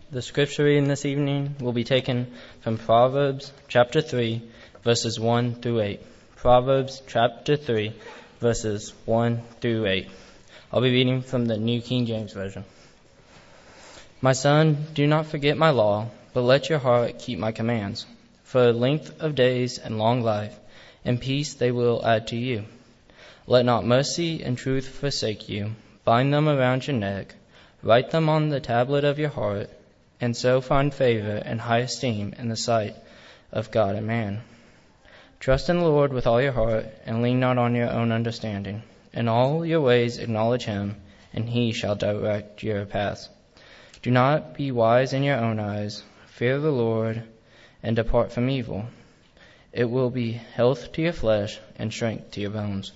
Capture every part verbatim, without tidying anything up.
The scripture reading this evening will be taken from Proverbs chapter three, verses one through eight. Proverbs chapter three, verses one through eight. I'll be reading from the New King James Version. My son, do not forget my law, but let your heart keep my commands. For length of days and long life, and peace they will add to you. Let not mercy and truth forsake you. Bind them around your neck. Write them on the tablet of your heart, and so find favor and high esteem in the sight of God and man. Trust in the Lord with all your heart, and lean not on your own understanding. In all your ways acknowledge him, and he shall direct your paths. Do not be wise in your own eyes. Fear the Lord, and depart from evil. It will be health to your flesh and strength to your bones.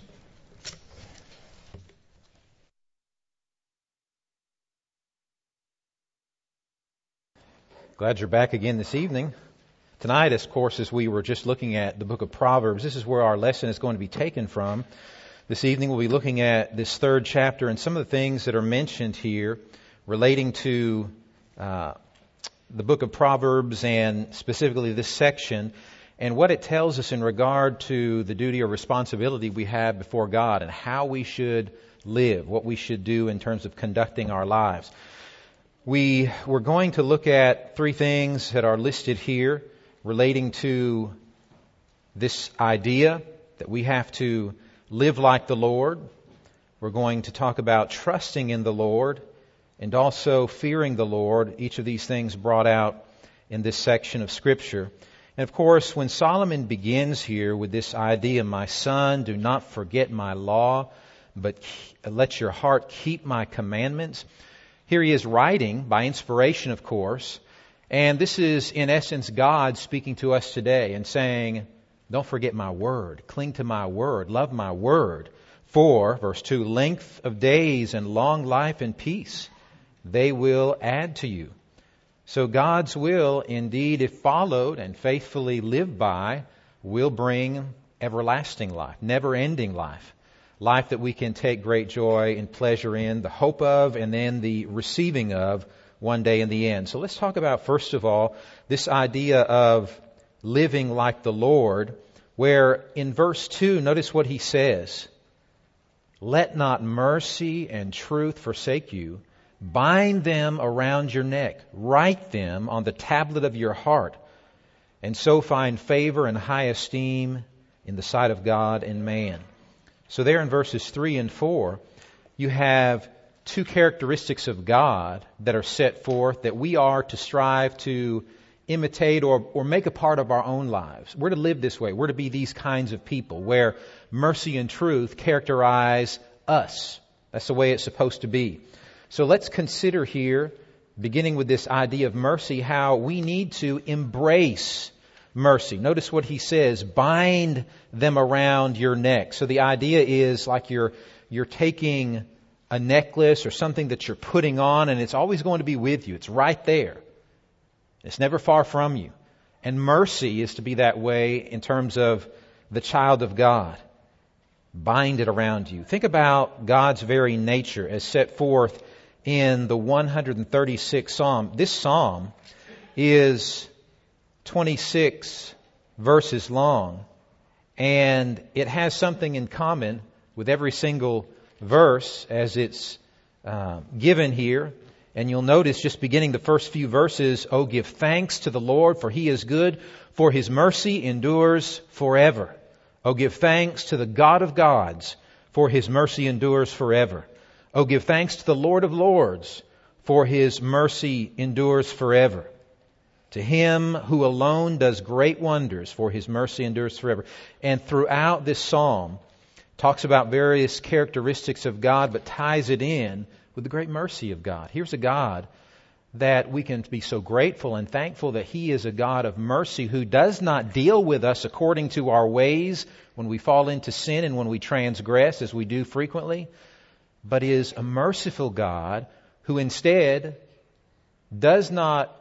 Glad you're back again this evening. Tonight, of course, as we were just looking at the book of Proverbs, this is where our lesson is going to be taken from. This evening we'll be looking at this third chapter and some of the things that are mentioned here relating to uh, the book of Proverbs and specifically this section and what it tells us in regard to the duty or responsibility we have before God and how we should live, what we should do in terms of conducting our lives. We were going to look at three things that are listed here relating to this idea that we have to live like the Lord. We're going to talk about trusting in the Lord and also fearing the Lord, each of these things brought out in this section of Scripture. And of course, when Solomon begins here with this idea, my son, do not forget my law, but let your heart keep my commandments. Here he is writing by inspiration, of course, and this is in essence God speaking to us today and saying, don't forget my word, cling to my word, love my word. For, verse two, length of days and long life and peace, they will add to you. So God's will, indeed, if followed and faithfully lived by, will bring everlasting life, never-ending life. Life that we can take great joy and pleasure in, the hope of, and then the receiving of one day in the end. So let's talk about, first of all, this idea of living like the Lord, where in verse two, notice what he says. Let not mercy and truth forsake you. Bind them around your neck. Write them on the tablet of your heart. And so find favor and high esteem in the sight of God and man. So there in verses three and four, you have two characteristics of God that are set forth that we are to strive to imitate or, or make a part of our own lives. We're to live this way. We're to be these kinds of people where mercy and truth characterize us. That's the way it's supposed to be. So let's consider here, beginning with this idea of mercy, how we need to embrace mercy. Notice what he says, bind them around your neck. So the idea is like you're you're taking a necklace or something that you're putting on and it's always going to be with you. It's right there. It's never far from you. And mercy is to be that way in terms of the child of God. Bind it around you. Think about God's very nature as set forth in the one hundred thirty-sixth Psalm. This Psalm is twenty-six verses long, and it has something in common with every single verse as it's uh, given here. And you'll notice just beginning the first few verses, oh, give thanks to the Lord, for He is good, for His mercy endures forever. Oh, give thanks to the God of gods, for His mercy endures forever. Oh, give thanks to the Lord of lords, for His mercy endures forever. To Him who alone does great wonders, for His mercy endures forever. And throughout this psalm, talks about various characteristics of God, but ties it in with the great mercy of God. Here's a God that we can be so grateful and thankful that He is a God of mercy who does not deal with us according to our ways when we fall into sin and when we transgress, as we do frequently, but is a merciful God who instead does not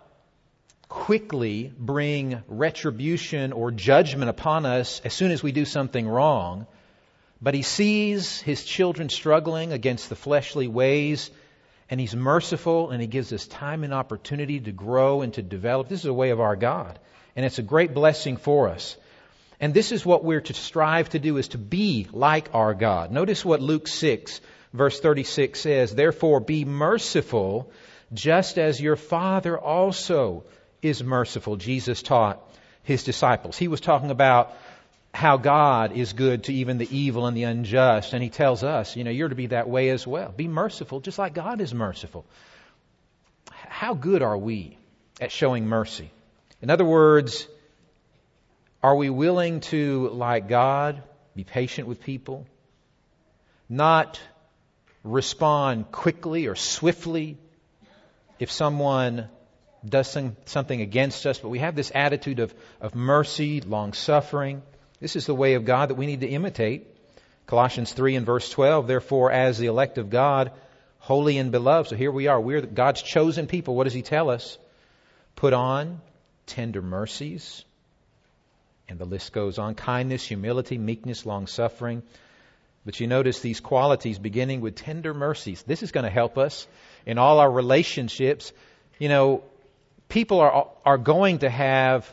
quickly bring retribution or judgment upon us as soon as we do something wrong, but He sees His children struggling against the fleshly ways And He's merciful, and He gives us time and opportunity to grow and to develop. This is a way of our God. And it's a great blessing for us. And this is what we're to strive to do, is to be like our God. Notice what Luke six, verse thirty-six says, "Therefore be merciful, just as your Father also is merciful," Jesus taught His disciples. He was talking about how God is good to even the evil and the unjust. And He tells us, you know, you're to be that way as well. Be merciful just like God is merciful. How good are we at showing mercy? In other words, are we willing to, like God, be patient with people? Not respond quickly or swiftly if someone does some, something against us, but we have this attitude of, of mercy, long-suffering. This is the way of God that we need to imitate. Colossians three and verse twelve, "Therefore, as the elect of God, holy and beloved." So here we are. We're God's chosen people. What does He tell us? Put on tender mercies. And the list goes on. Kindness, humility, meekness, long-suffering. But you notice these qualities beginning with tender mercies. This is going to help us in all our relationships. You know, people are are going to have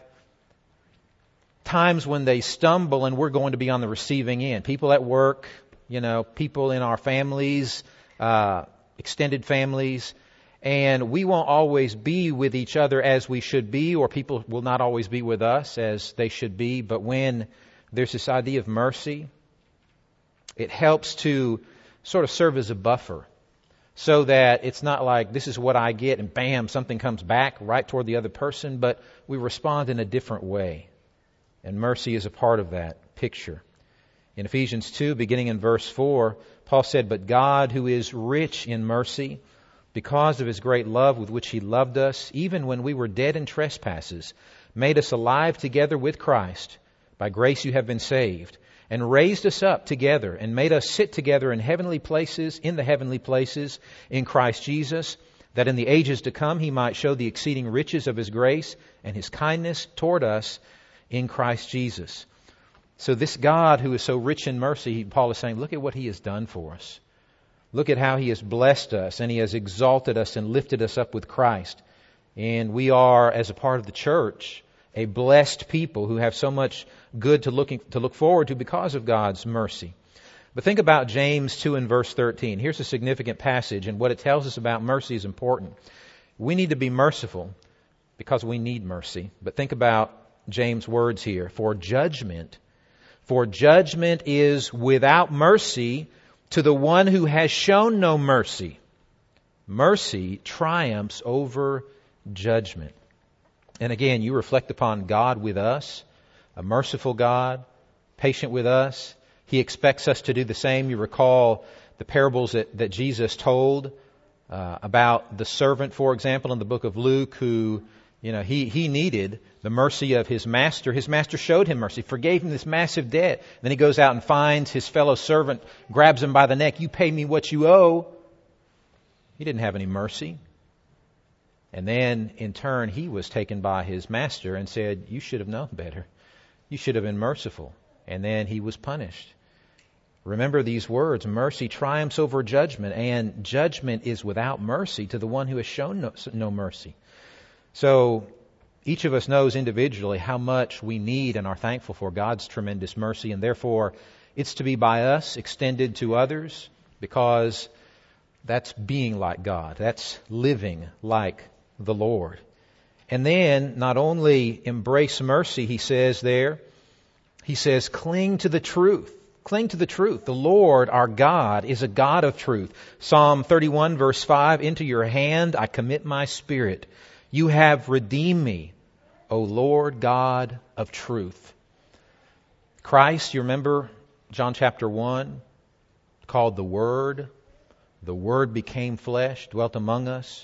times when they stumble, and we're going to be on the receiving end. People at work, you know, people in our families, uh, extended families, and we won't always be with each other as we should be, or people will not always be with us as they should be. But when there's this idea of mercy, it helps to sort of serve as a buffer, so that it's not like this is what I get and bam, something comes back right toward the other person, but we respond in a different way. And mercy is a part of that picture. In Ephesians two, beginning in verse four, Paul said, "But God, who is rich in mercy, because of His great love with which He loved us, even when we were dead in trespasses, made us alive together with Christ. By grace you have been saved, and raised us up together, and made us sit together in heavenly places, in the heavenly places, in Christ Jesus, that in the ages to come He might show the exceeding riches of His grace and His kindness toward us in Christ Jesus." So this God who is so rich in mercy, Paul is saying, look at what He has done for us. Look at how He has blessed us, and He has exalted us and lifted us up with Christ. And we are, as a part of the church, a blessed people who have so much good to looking to look forward to because of God's mercy. But think about James two and verse thirteen. Here's a significant passage, and what it tells us about mercy is important. We need to be merciful because we need mercy. But think about James' words here. For judgment, for judgment is without mercy to the one who has shown no mercy. Mercy triumphs over judgment. And again, you reflect upon God with us, a merciful God, patient with us. He expects us to do the same. You recall the parables that, that Jesus told uh, about the servant, for example, in the book of Luke, who, you know, he, he needed the mercy of his master. His master showed him mercy, forgave him this massive debt. Then he goes out and finds his fellow servant, grabs him by the neck. "You pay me what you owe." He didn't have any mercy. And then, in turn, he was taken by his master and said, "You should have known better. You should have been merciful." And then he was punished. Remember these words, mercy triumphs over judgment, and judgment is without mercy to the one who has shown no, no mercy. So, each of us knows individually how much we need and are thankful for God's tremendous mercy, and therefore it's to be by us extended to others, because that's being like God. That's living like the Lord. And then not only embrace mercy, he says there, he says cling to the truth. Cling to the truth. The Lord, our God, is a God of truth. Psalm thirty-one verse five, "Into your hand I commit my spirit. You have redeemed me, O Lord God of truth." Christ, you remember John chapter one, called the Word. The Word became flesh, dwelt among us.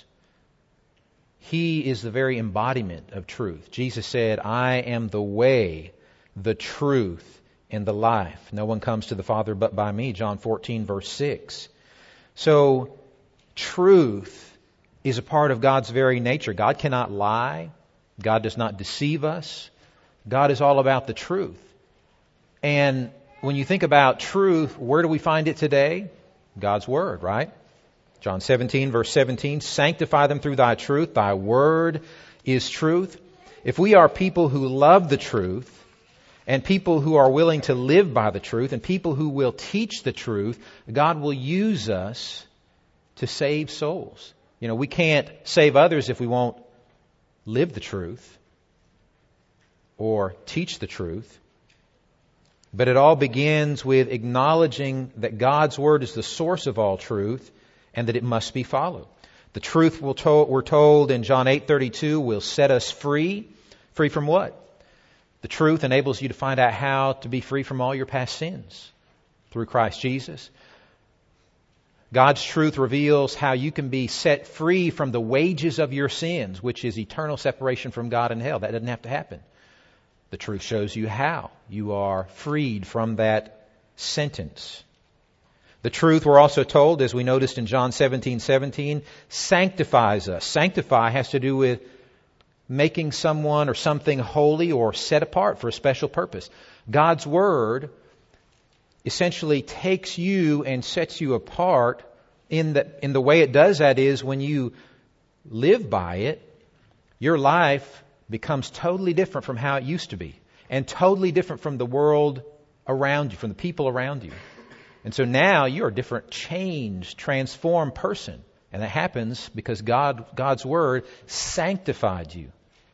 He is the very embodiment of truth. Jesus said, "I am the way, the truth, and the life. No one comes to the Father but by me." John fourteen verse six. So, truth is a part of God's very nature. God cannot lie. God does not deceive us. God is all about the truth. And when you think about truth, where do we find it today? God's Word, right? John seventeen, verse seventeen, sanctify them through thy truth. Thy word is truth. If we are people who love the truth, and people who are willing to live by the truth, and people who will teach the truth, God will use us to save souls. You know, we can't save others if we won't live the truth or teach the truth. But it all begins with acknowledging that God's Word is the source of all truth and that it must be followed. The truth we're told, we're told in John eight thirty-two will set us free. Free from what? The truth enables you to find out how to be free from all your past sins through Christ Jesus. God's truth reveals how you can be set free from the wages of your sins, which is eternal separation from God and hell. That doesn't have to happen. The truth shows you how you are freed from that sentence. The truth, we're also told, as we noticed in John seventeen seventeen, sanctifies us. Sanctify has to do with making someone or something holy or set apart for a special purpose. God's Word essentially takes you and sets you apart. In the, in the way it does that is when you live by it, your life becomes totally different from how it used to be, and totally different from the world around you, from the people around you. And so now you're a different, changed, transformed person. And that happens because God, God's Word sanctified you,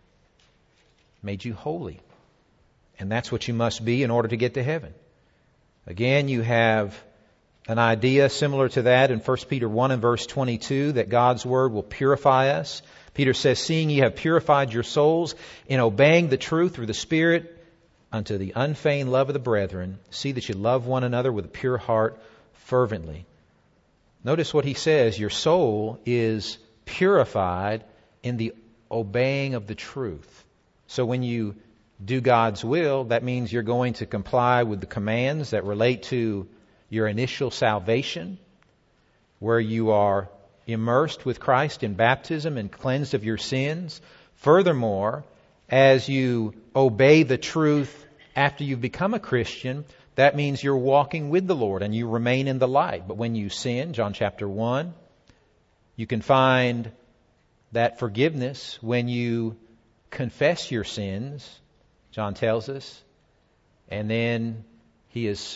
made you holy. And that's what you must be in order to get to heaven. Again, you have an idea similar to that in First Peter one and verse twenty-two, that God's Word will purify us. Peter says, seeing ye have purified your souls in obeying the truth through the Spirit unto the unfeigned love of the brethren, see that you love one another with a pure heart fervently. Notice what he says, your soul is purified in the obeying of the truth. So when you do God's will, that means you're going to comply with the commands that relate to your initial salvation, where you are immersed with Christ in baptism and cleansed of your sins. Furthermore, as you obey the truth after you've become a Christian, that means you're walking with the Lord and you remain in the light. But when you sin, John chapter one, you can find that forgiveness when you confess your sins, John tells us, and then He is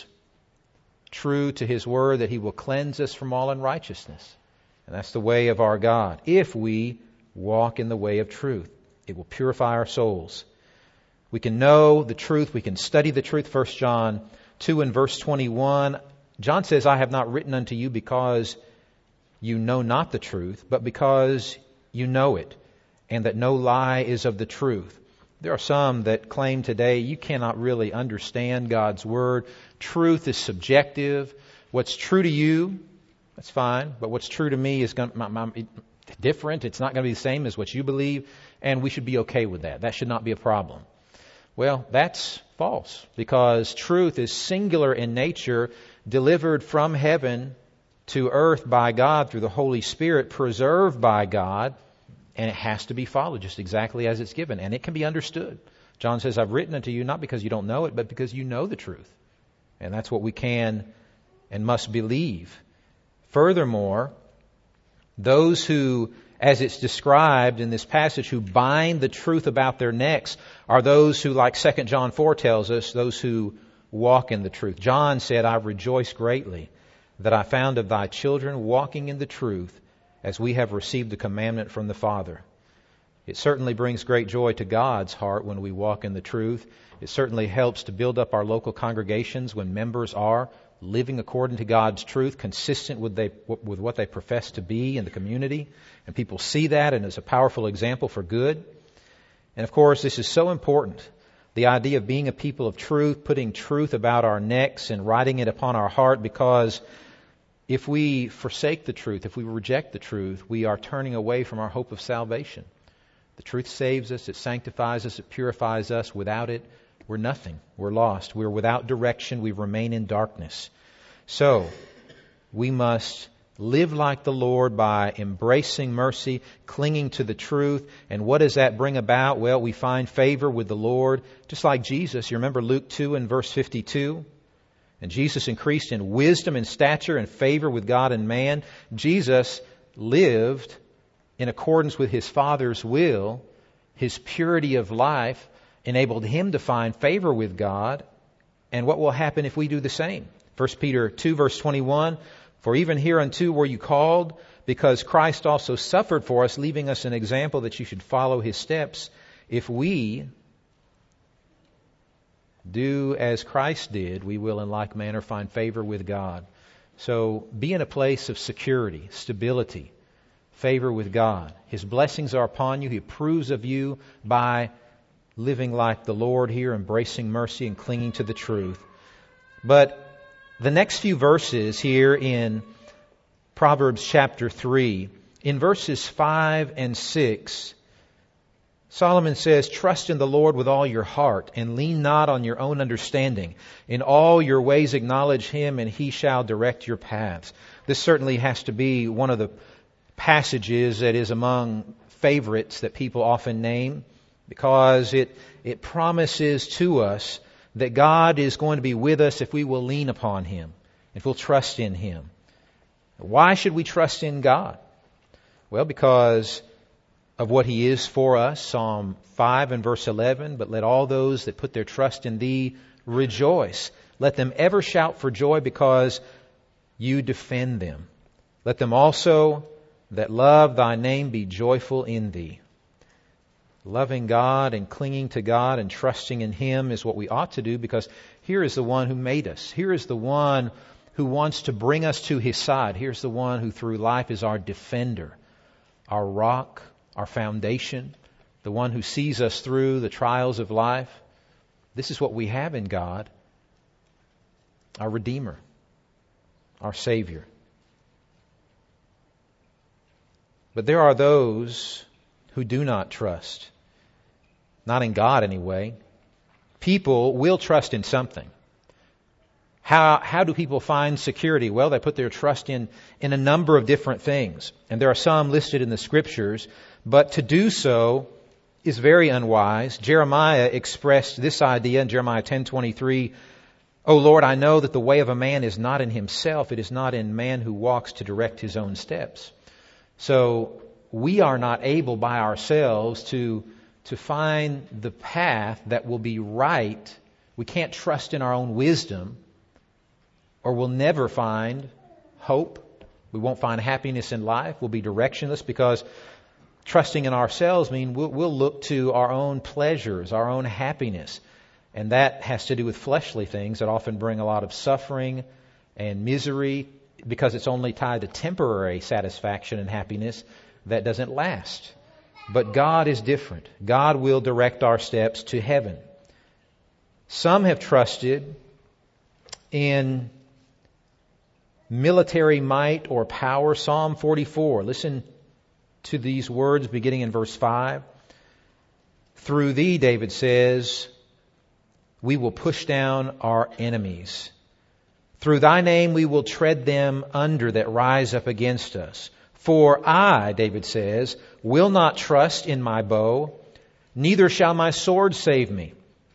true to His word that He will cleanse us from all unrighteousness. And that's the way of our God. If we walk in the way of truth, it will purify our souls. We can know the truth. We can study the truth. First John two and verse twenty-one. John says, I have not written unto you because you know not the truth, but because you know it, and that no lie is of the truth. There are some that claim today you cannot really understand God's Word. Truth is subjective. What's true to you, that's fine, but what's true to me is going to, different. It's not going to be the same as what you believe, and we should be okay with that. That should not be a problem. Well, that's false, because truth is singular in nature, delivered from heaven to earth by God through the Holy Spirit, preserved by God, and it has to be followed just exactly as it's given, and it can be understood. John says, I've written unto you not because you don't know it, but because you know the truth. And that's what we can and must believe. Furthermore, those who, as it's described in this passage, who bind the truth about their necks are those who, like Second John four tells us, those who walk in the truth. John said, I rejoice greatly that I found of thy children walking in the truth, as we have received the commandment from the Father. It certainly brings great joy to God's heart when we walk in the truth. It certainly helps to build up our local congregations when members are living according to God's truth, consistent with, they, with what they profess to be in the community. And people see that, and it's a powerful example for good. And of course, this is so important. The idea of being a people of truth, putting truth about our necks and writing it upon our heart, because if we forsake the truth, if we reject the truth, we are turning away from our hope of salvation. The truth saves us, it sanctifies us, it purifies us. Without it, we're nothing. We're lost. We're without direction. We remain in darkness. So, we must live like the Lord by embracing mercy, clinging to the truth. And what does that bring about? Well, we find favor with the Lord. Just like Jesus. You remember Luke two and verse fifty-two? And Jesus increased in wisdom and stature and favor with God and man. Jesus lived in accordance with His Father's will. His purity of life enabled Him to find favor with God. And what will happen if we do the same? First Peter two verse twenty-one, for even hereunto were you called, because Christ also suffered for us, leaving us an example that you should follow His steps. If we do as Christ did, we will in like manner find favor with God. So be in a place of security, stability, favor with God. His blessings are upon you. He approves of you by living like the Lord here, embracing mercy and clinging to the truth. But the next few verses here in Proverbs chapter three, in verses five and six, Solomon says, trust in the Lord with all your heart and lean not on your own understanding. In all your ways acknowledge Him and He shall direct your paths. This certainly has to be one of the passages that is among favorites that people often name, because it, it promises to us that God is going to be with us if we will lean upon Him, if we'll trust in Him. Why should we trust in God? Well, because of what He is for us. Psalm five and verse eleven, but let all those that put their trust in Thee rejoice. Let them ever shout for joy because You defend them. Let them also that love Thy name be joyful in Thee. Loving God and clinging to God and trusting in Him is what we ought to do, because here is the one who made us. Here is the one who wants to bring us to His side. Here's the one who through life is our defender, our rock, our foundation, the one who sees us through the trials of life. This is what we have in God, our Redeemer, our Savior. But there are those who do not trust. Not in God anyway. People will trust in something. How, how do people find security? Well, they put their trust in, in a number of different things. And there are some listed in the Scriptures. But to do so is very unwise. Jeremiah expressed this idea in Jeremiah ten twenty-three. O Lord, I know that the way of a man is not in himself. It is not in man who walks to direct his own steps. So we are not able by ourselves to, to find the path that will be right. We can't trust in our own wisdom, or we'll never find hope. We won't find happiness in life. We'll be directionless, because trusting in ourselves means we'll, we'll look to our own pleasures, our own happiness. And that has to do with fleshly things that often bring a lot of suffering and misery, because it's only tied to temporary satisfaction and happiness that doesn't last. But God is different. God will direct our steps to heaven. Some have trusted in military might or power. Psalm forty-four. Listen to these words beginning in verse five. Through Thee, David says, we will push down our enemies. Through Thy name we will tread them under that rise up against us. For I, David says, will not trust in my bow, neither shall my sword save me.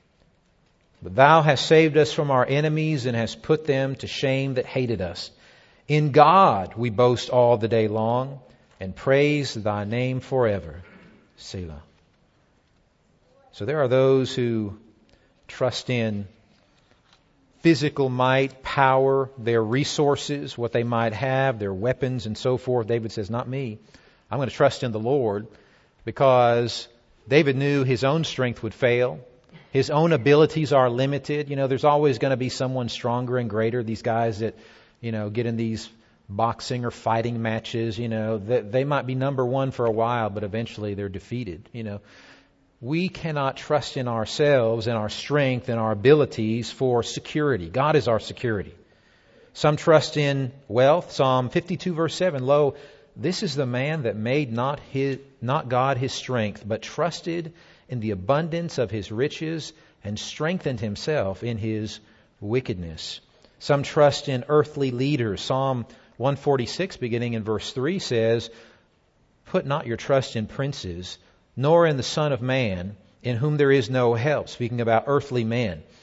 But Thou hast saved us from our enemies and hast put them to shame that hated us. In God we boast all the day long and praise Thy name forever. Selah. So there are those who trust in physical might, power, their resources, what they might have, their weapons and so forth. David says, not me. I'm going to trust in the Lord, because David knew his own strength would fail. His own abilities are limited. You know, there's always going to be someone stronger and greater. These guys that, you know, get in these boxing or fighting matches, you know, they, they might be number one for a while, but eventually they're defeated, you know. We cannot trust in ourselves and our strength and our abilities for security. God is our security. Some trust in wealth. Psalm fifty-two verse seven, Lo, this is the man that made not his, not God his strength, but trusted in the abundance of his riches and strengthened himself in his wickedness. Some trust in earthly leaders. Psalm one forty-six beginning in verse three says, Put not your trust in princes, nor in the Son of Man, in whom there is no help. Speaking about earthly men.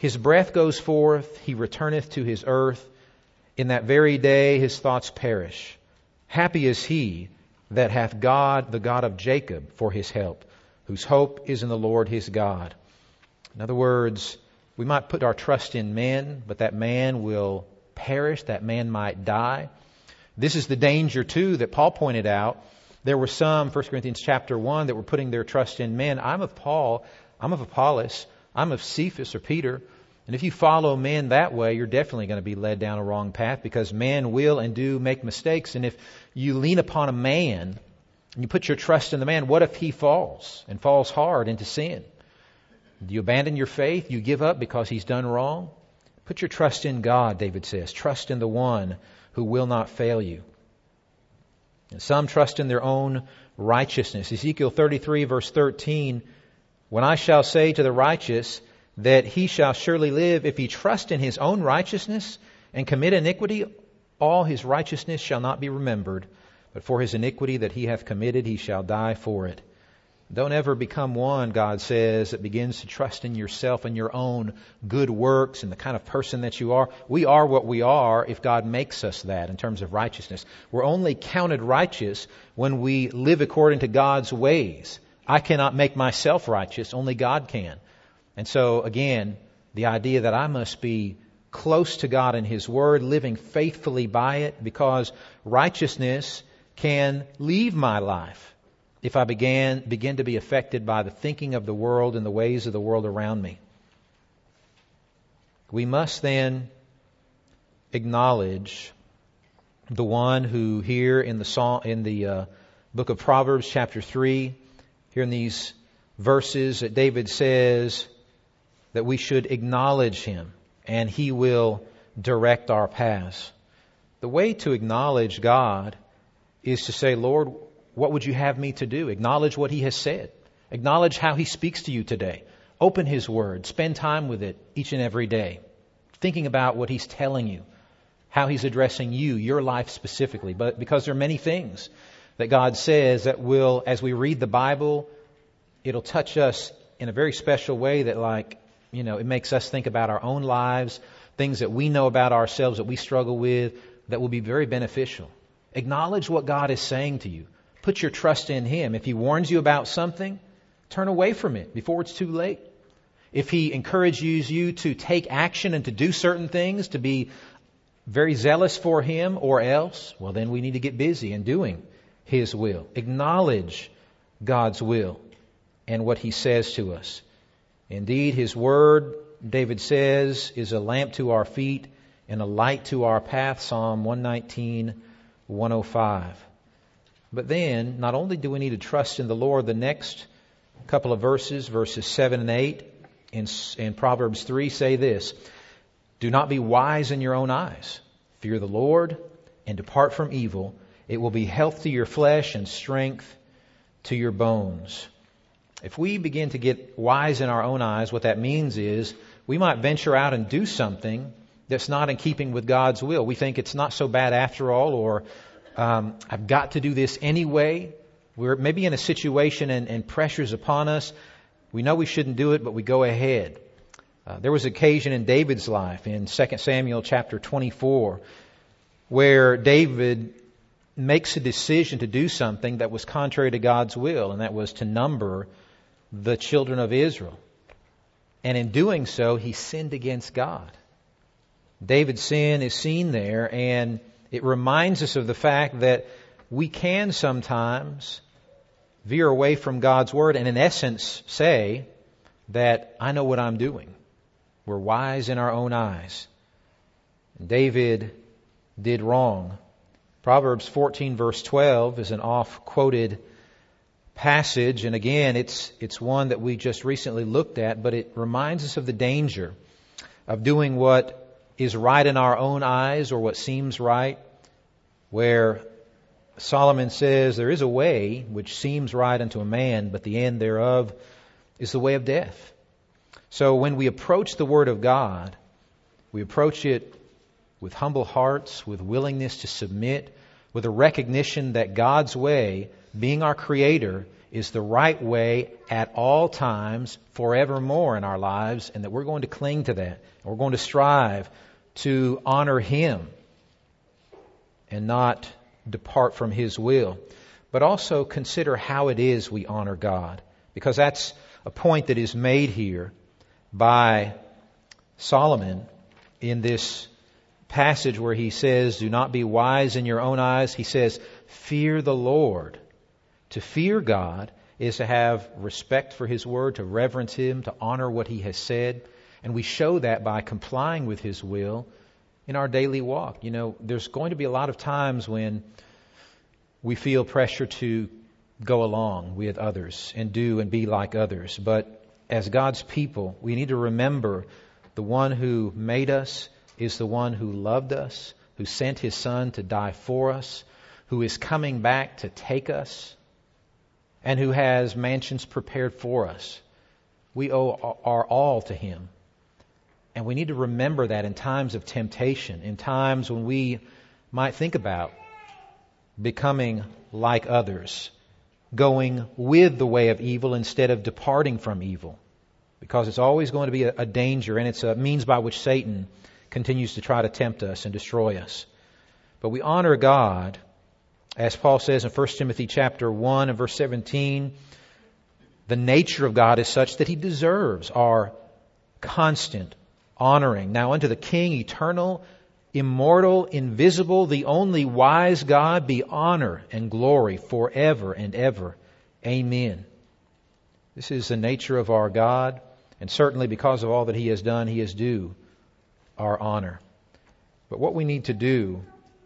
His breath goes forth, he returneth to his earth. In that very day his thoughts perish. Happy is he that hath God, the God of Jacob, for his help, whose hope is in the Lord his God. In other words, we might put our trust in men, but that man will perish, that man might die. This is the danger, too, that Paul pointed out. There were some, First Corinthians chapter one, that were putting their trust in men. I'm of Paul, I'm of Apollos, I'm of Cephas or Peter. And if you follow men that way, you're definitely going to be led down a wrong path, because men will and do make mistakes. And if you lean upon a man and you put your trust in the man, what if he falls and falls hard into sin? Do you abandon your faith? You give up because he's done wrong? Put your trust in God, David says. Trust in the one who will not fail you. And some trust in their own righteousness. Ezekiel thirty-three verse thirteen, when I shall say to the righteous that he shall surely live, if he trust in his own righteousness and commit iniquity, all his righteousness shall not be remembered, but for his iniquity that he hath committed, he shall die for it. Don't ever become one, God says, that begins to trust in yourself and your own good works and the kind of person that you are. We are what we are if God makes us that in terms of righteousness. We're only counted righteous when we live according to God's ways. I cannot make myself righteous, only God can. And so, again, the idea that I must be close to God and His Word, living faithfully by it, because righteousness can leave my life if I began begin to be affected by the thinking of the world and the ways of the world around me. We must then acknowledge the one who here in the Psalm, in the uh, book of Proverbs, chapter three, here in these verses that David says that we should acknowledge Him and He will direct our paths. The way to acknowledge God is to say, Lord, what would you have me to do? Acknowledge what He has said. Acknowledge how He speaks to you today. Open His Word. Spend time with it each and every day. Thinking about what He's telling you. How He's addressing you, your life specifically. But because there are many things that God says that will, as we read the Bible, it'll touch us in a very special way that, like, you know, it makes us think about our own lives, things that we know about ourselves that we struggle with, that will be very beneficial. Acknowledge what God is saying to you. Put your trust in Him. If He warns you about something, turn away from it before it's too late. If He encourages you to take action and to do certain things, to be very zealous for Him or else, well, then we need to get busy in doing His will. Acknowledge God's will and what He says to us. Indeed, His Word, David says, is a lamp to our feet and a light to our path. Psalm one nineteen, one oh five. But then, not only do we need to trust in the Lord, the next couple of verses, verses seven and eight in, in Proverbs three say this, do not be wise in your own eyes. Fear the Lord and depart from evil. It will be health to your flesh and strength to your bones. If we begin to get wise in our own eyes, what that means is we might venture out and do something that's not in keeping with God's will. We think it's not so bad after all, or Um, I've got to do this anyway. We're maybe in a situation and, and pressures upon us. We know we shouldn't do it, but we go ahead. Uh, there was an occasion in David's life in Second Samuel chapter twenty-four where David makes a decision to do something that was contrary to God's will, and that was to number the children of Israel. And in doing so, he sinned against God. David's sin is seen there, and it reminds us of the fact that we can sometimes veer away from God's Word and in essence say that I know what I'm doing. We're wise in our own eyes. And David did wrong. Proverbs fourteen verse twelve is an oft-quoted passage, and again it's it's one that we just recently looked at, but it reminds us of the danger of doing what is right in our own eyes or what seems right, where Solomon says there is a way which seems right unto a man, but the end thereof is the way of death. So when we approach the Word of God, we approach it with humble hearts, with willingness to submit, with a recognition that God's way, being our Creator, is the right way at all times, forevermore in our lives, and that we're going to cling to that. We're going to strive to honor Him and not depart from His will. But also consider how it is we honor God, because that's a point that is made here by Solomon in this passage where he says, do not be wise in your own eyes. He says, fear the Lord. To fear God is to have respect for His word, to reverence Him, to honor what He has said. And we show that by complying with His will in our daily walk. You know, there's going to be a lot of times when we feel pressure to go along with others and do and be like others. But as God's people, we need to remember the one who made us is the one who loved us, who sent His Son to die for us, who is coming back to take us, and who has mansions prepared for us. We owe our all to Him. And we need to remember that in times of temptation, in times when we might think about becoming like others, going with the way of evil instead of departing from evil. Because it's always going to be a, a danger, and it's a means by which Satan continues to try to tempt us and destroy us. But we honor God, as Paul says in First Timothy chapter one and verse seventeen, the nature of God is such that He deserves our constant honoring. Now unto the King, eternal, immortal, invisible, the only wise God, be honor and glory forever and ever. Amen. This is the nature of our God, and certainly because of all that He has done, He is due our honor. But what we need to do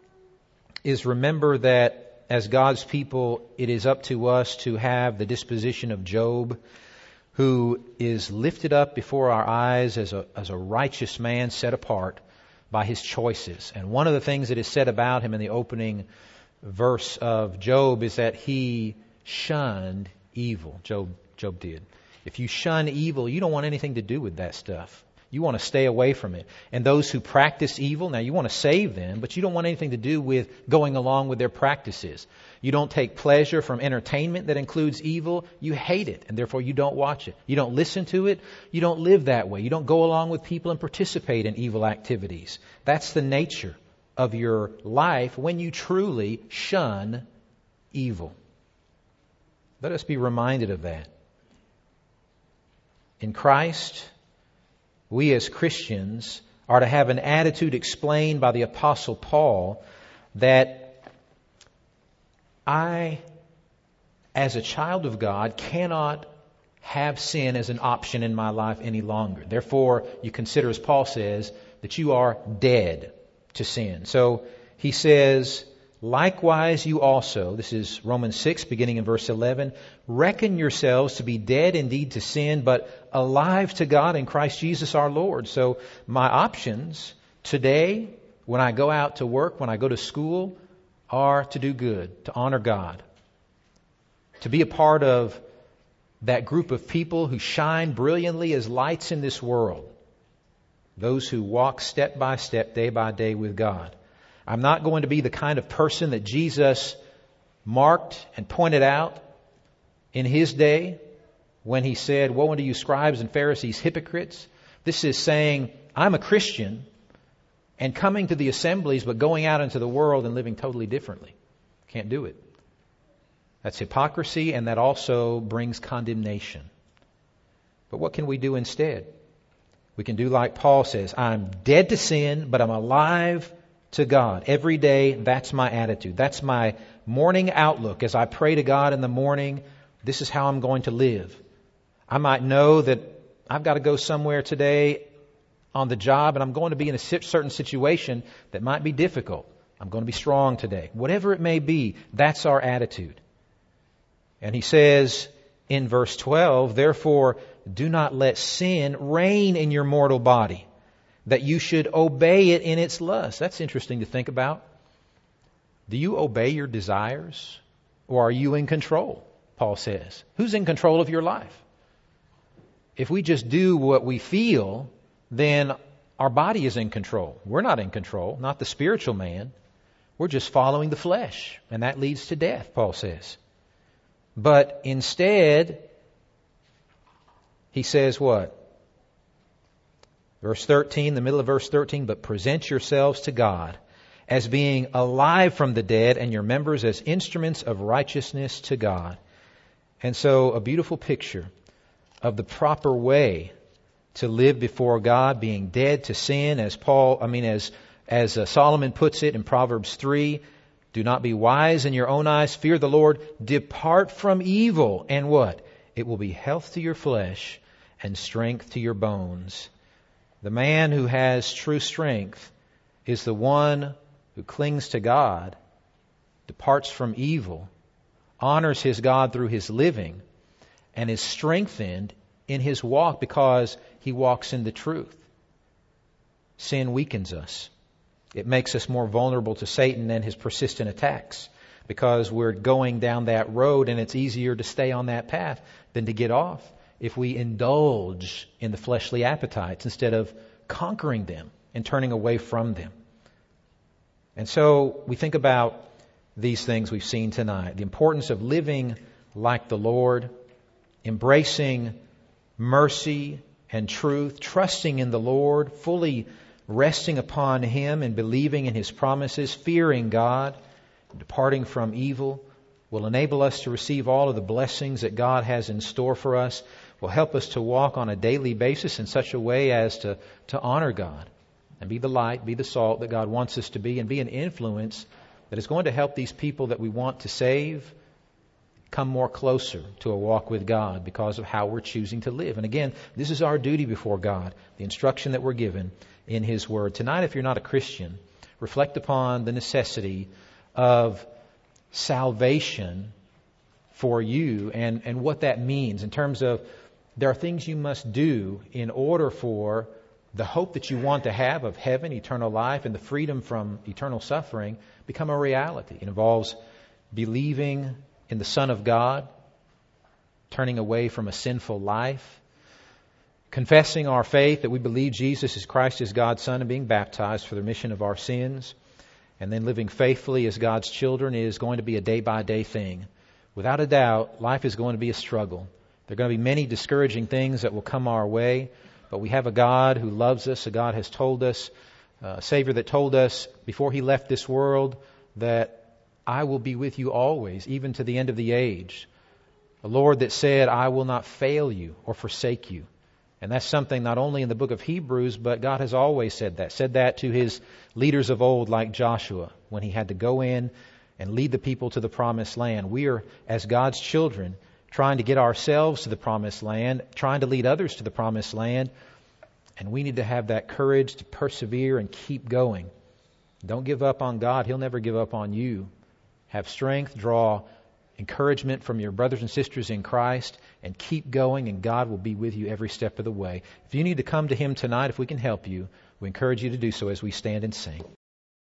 is remember that as God's people, it is up to us to have the disposition of Job, who is lifted up before our eyes as a, as a righteous man set apart by his choices. And one of the things that is said about him in the opening verse of Job is that he shunned evil. Job, Job did. If you shun evil, you don't want anything to do with that stuff. You want to stay away from it. And those who practice evil, now you want to save them, but you don't want anything to do with going along with their practices. You don't take pleasure from entertainment that includes evil. You hate it, and therefore you don't watch it. You don't listen to it. You don't live that way. You don't go along with people and participate in evil activities. That's the nature of your life when you truly shun evil. Let us be reminded of that. In Christ, we as Christians are to have an attitude explained by the Apostle Paul that I, as a child of God, cannot have sin as an option in my life any longer. Therefore, you consider, as Paul says, that you are dead to sin. So he says, likewise you also, this is Romans six, beginning in verse eleven, reckon yourselves to be dead indeed to sin, but alive to God in Christ Jesus our Lord. So my options today, when I go out to work, when I go to school, are to do good, to honor God, to be a part of that group of people who shine brilliantly as lights in this world, those who walk step by step, day by day with God. I'm not going to be the kind of person that Jesus marked and pointed out in His day when He said, woe unto you scribes and Pharisees, hypocrites. This is saying, I'm a Christian and coming to the assemblies, but going out into the world and living totally differently. Can't do it. That's hypocrisy, and that also brings condemnation. But what can we do instead? We can do like Paul says, I'm dead to sin, but I'm alive to God. Every day, that's my attitude. That's my morning outlook. As I pray to God in the morning, this is how I'm going to live. I might know that I've got to go somewhere today on the job, and I'm going to be in a certain situation that might be difficult. I'm going to be strong today. Whatever it may be, that's our attitude. And he says in verse twelve, therefore, do not let sin reign in your mortal body, that you should obey it in its lust. That's interesting to think about. Do you obey your desires, or are you in control? Paul says. Who's in control of your life? If we just do what we feel, then our body is in control. We're not in control, not the spiritual man. We're just following the flesh, and that leads to death, Paul says. But instead, he says what? Verse thirteen, the middle of verse thirteen, but present yourselves to God as being alive from the dead and your members as instruments of righteousness to God. And so a beautiful picture of the proper way to live before God, being dead to sin, as Paul, I mean, as as uh, Solomon puts it in Proverbs three, do not be wise in your own eyes, fear the Lord, depart from evil, and what? It will be health to your flesh and strength to your bones. The man who has true strength is the one who clings to God, departs from evil, honors his God through his living, and is strengthened in his walk because he walks in the truth. Sin weakens us. It makes us more vulnerable to Satan and his persistent attacks because we're going down that road and it's easier to stay on that path than to get off if we indulge in the fleshly appetites instead of conquering them and turning away from them. And so we think about these things we've seen tonight. The importance of living like the Lord, embracing mercy and truth, trusting in the Lord, fully resting upon Him and believing in His promises, fearing God, departing from evil, will enable us to receive all of the blessings that God has in store for us, will help us to walk on a daily basis in such a way as to, to honor God and be the light, be the salt that God wants us to be, and be an influence that is going to help these people that we want to save come more closer to a walk with God because of how we're choosing to live. And again, this is our duty before God, the instruction that we're given in His Word. Tonight, if you're not a Christian, reflect upon the necessity of salvation for you and, and what that means in terms of there are things you must do in order for the hope that you want to have of heaven, eternal life, and the freedom from eternal suffering become a reality. It involves believing in the Son of God, turning away from a sinful life, confessing our faith that we believe Jesus is Christ as God's Son and being baptized for the remission of our sins, and then living faithfully as God's children is going to be a day-by-day thing. Without a doubt, life is going to be a struggle. There are going to be many discouraging things that will come our way, but we have a God who loves us, a God has told us, a Savior that told us before He left this world that I will be with you always, even to the end of the age. A Lord that said, I will not fail you or forsake you. And that's something not only in the book of Hebrews, but God has always said that. Said that to His leaders of old like Joshua when he had to go in and lead the people to the promised land. We are, as God's children, trying to get ourselves to the promised land, trying to lead others to the promised land. And we need to have that courage to persevere and keep going. Don't give up on God. He'll never give up on you. Have strength, draw encouragement from your brothers and sisters in Christ, and keep going, and God will be with you every step of the way. If you need to come to Him tonight, if we can help you, we encourage you to do so as we stand and sing.